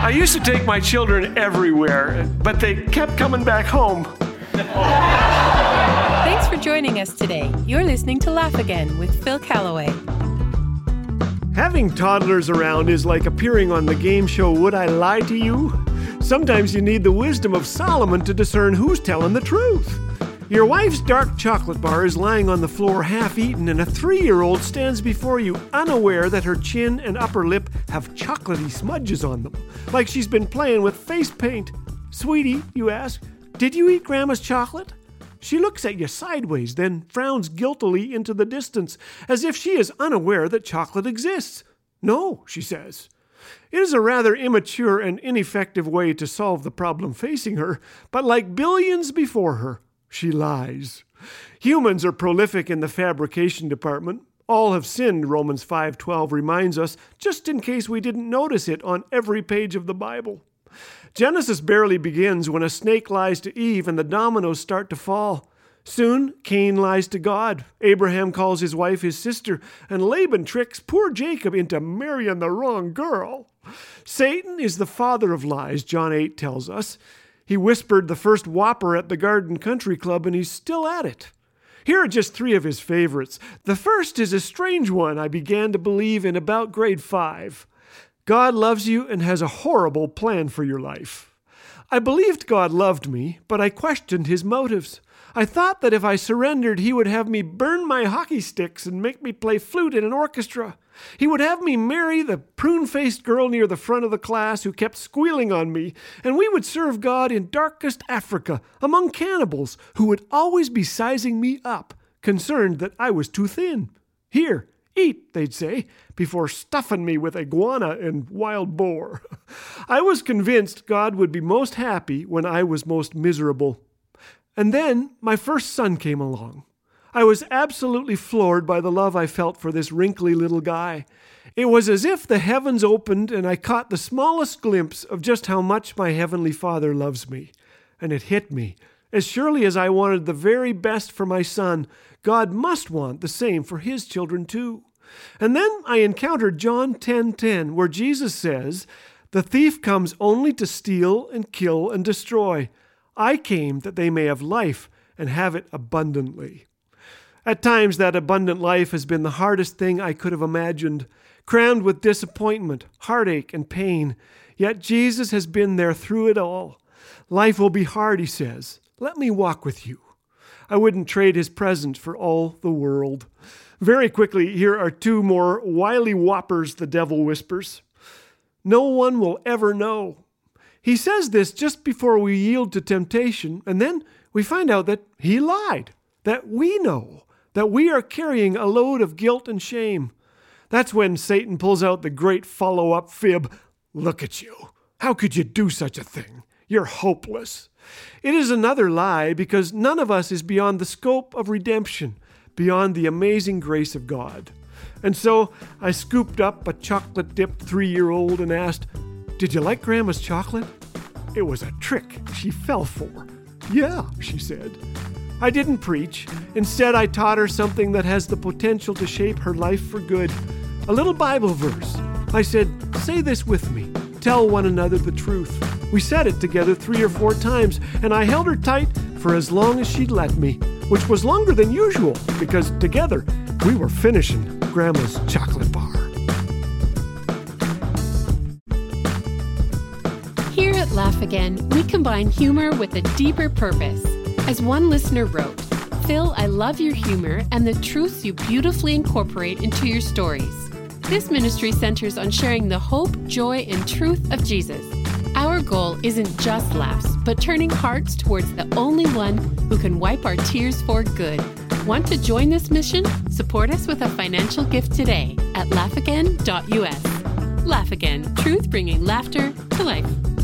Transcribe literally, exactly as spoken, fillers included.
I used to take my children everywhere, but they kept coming back home. Thanks for joining us today. You're listening to Laugh Again with Phil Callaway. Having toddlers around is like appearing on the game show Would I Lie to You? Sometimes you need the wisdom of Solomon to discern who's telling the truth. Your wife's dark chocolate bar is lying on the floor half-eaten, and a three-year-old stands before you unaware that her chin and upper lip have chocolatey smudges on them, like she's been playing with face paint. Sweetie, you ask, did you eat Grandma's chocolate? She looks at you sideways, then frowns guiltily into the distance, as if she is unaware that chocolate exists. No, she says. It is a rather immature and ineffective way to solve the problem facing her, but like billions before her, she lies. Humans are prolific in the fabrication department. All have sinned, Romans five twelve reminds us, just in case we didn't notice it on every page of the Bible. Genesis barely begins when a snake lies to Eve and the dominoes start to fall. Soon, Cain lies to God. Abraham calls his wife his sister, and Laban tricks poor Jacob into marrying the wrong girl. Satan is the father of lies, John eight tells us. He whispered the first whopper at the Garden Country Club, and he's still at it. Here are just three of his favorites. The first is a strange one I began to believe in about grade five. God loves you and has a horrible plan for your life. I believed God loved me, but I questioned his motives. I thought that if I surrendered, he would have me burn my hockey sticks and make me play flute in an orchestra. He would have me marry the prune-faced girl near the front of the class who kept squealing on me, and we would serve God in darkest Africa among cannibals who would always be sizing me up, concerned that I was too thin. Here, eat, they'd say, before stuffing me with iguana and wild boar. I was convinced God would be most happy when I was most miserable. And then my first son came along. I was absolutely floored by the love I felt for this wrinkly little guy. It was as if the heavens opened and I caught the smallest glimpse of just how much my Heavenly Father loves me. And it hit me. As surely as I wanted the very best for my son, God must want the same for his children too. And then I encountered John ten ten, where Jesus says, "The thief comes only to steal and kill and destroy. I came that they may have life and have it abundantly." At times that abundant life has been the hardest thing I could have imagined, crammed with disappointment, heartache, and pain. Yet Jesus has been there through it all. Life will be hard, he says. Let me walk with you. I wouldn't trade his presence for all the world. Very quickly, here are two more wily whoppers the devil whispers. No one will ever know. He says this just before we yield to temptation, and then we find out that he lied, that we know, that we are carrying a load of guilt and shame. That's when Satan pulls out the great follow-up fib. Look at you. How could you do such a thing? You're hopeless. It is another lie because none of us is beyond the scope of redemption, beyond the amazing grace of God. And so I scooped up a chocolate-dipped three-year-old and asked, "Did you like Grandma's chocolate?" It was a trick she fell for. "Yeah," she said. I didn't preach. Instead, I taught her something that has the potential to shape her life for good. A little Bible verse. I said, "Say this with me. Tell one another the truth." We said it together three or four times, and I held her tight for as long as she'd let me, which was longer than usual, because together we were finishing Grandma's chocolate bar. Here at Laugh Again, we combine humor with a deeper purpose. As one listener wrote, "Phil, I love your humor and the truths you beautifully incorporate into your stories. This ministry centers on sharing the hope, joy, and truth of Jesus. Our goal isn't just laughs, but turning hearts towards the only one who can wipe our tears for good. Want to join this mission? Support us with a financial gift today at laugh again dot u s. Laugh Again, truth bringing laughter to life.